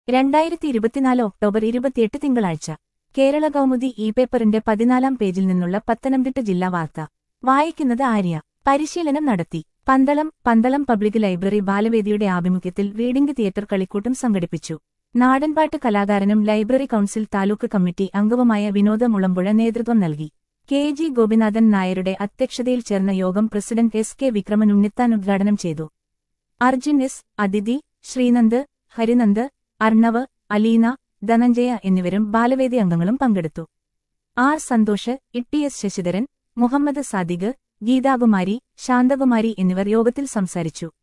2024 October 28 തിങ്കളാഴ്ച കേരള കൗമുദി പേപ്പറിന്റെ 14-ാം പേജിൽ നിന്നുള്ള പത്തനംതിട്ട ജില്ലാ വാർത്ത വായിക്കുന്നത് ആര്യ. പരിശീലനം നടത്തി. പന്തളം പബ്ലിക് ലൈബ്രറി ബാലവേദിയുടെ ആഭിമുഖ്യത്തിൽ റീഡിംഗ് തിയേറ്റർ കളിക്കൂട്ടം സംഘടിപ്പിച്ചു. നാടൻപാട്ട് കലാകാരനും ലൈബ്രറി കൌൺസിൽ താലൂക്ക് കമ്മിറ്റി അംഗവുമായ വിനോദ മുളമ്പുഴ നേതൃത്വം നൽകി. കെ.ജി. ഗോപിനാഥൻ നായരുടെ അധ്യക്ഷതയിൽ ചേർന്ന യോഗം പ്രസിഡന്റ് എസ്.കെ. വിക്രമൻ ഉണ്ണിത്താൻ ഉദ്ഘാടനം ചെയ്തു. അർജുൻ എസ്. അതിഥി, ശ്രീനന്ദ്, ഹരിനന്ദ്, അർണവ്, അലീന, ധനഞ്ജയ എന്നിവരും ബാലവേദി അംഗങ്ങളും പങ്കെടുത്തു. ആർ. സന്തോഷ്, ഇ.ടി.എസ്. ശശിധരൻ, മുഹമ്മദ് സാദിഖ്, ഗീതാകുമാരി, ശാന്തകുമാരി എന്നിവർ യോഗത്തിൽ സംസാരിച്ചു.